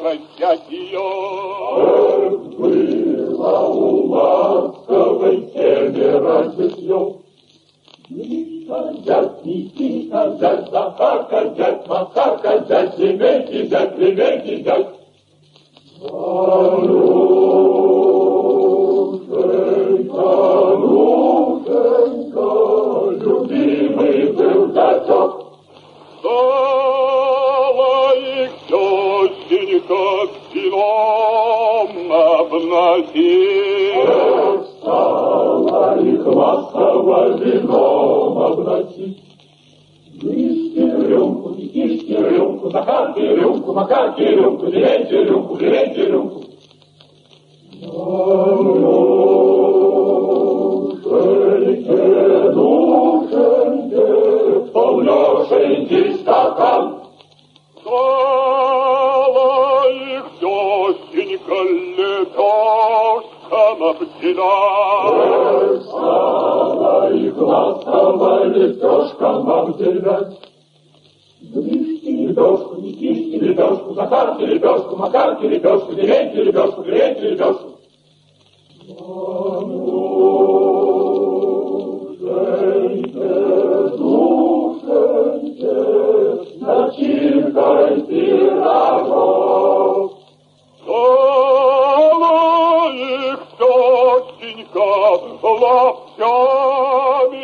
прощать ее. Было у ласковой семеро житьев. Дядь Никита, дядь Захарка, дядь Макарка, дядь Семейки, дядь Племейки, дядь. Анушенька, Анушенька, любимый был дядек. Стала их тещенька вином обносить. Стала их ласково вином обносить. Мишки рюмку, Никишки рюмку, Захарки рюмку, Макарки рюмку, Левенти рюмку, Левенти рюмку. Душеньке, душеньке, полнешенький стакан. Стала их тещенька лепешком обделять. Стала их ласково лепешком обделять. Мишки лепешку, Никишки лепешку, Захарки лепешку, Макарки лепешку, Левенти лепешку, Левенти лепешку. Душеньке, душеньке, начинкой пирогов. Стала их тещенька лаптями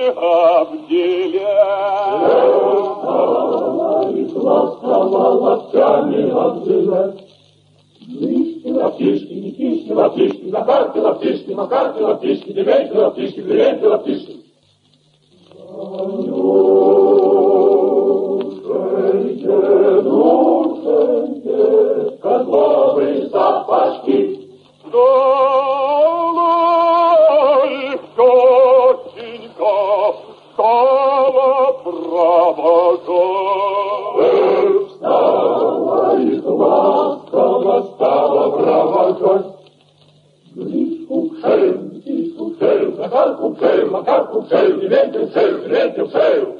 обделять. Стала их ласково лаптями обделять. Мишки, лаптишки, Никишки, лаптишки, Захарки, лаптишки, Макарки, лаптишки, Левенти, лаптишки, Левенти, лаптишки. Душеньке, душеньке, козловые сапожки. Стала их тещенька, стала провожать. Стала их ласково, стала провожать. Гришку в шею, Никишку в шею, Захарку в шею, Макарку в шею, Левенти в шею, Левенти в шею.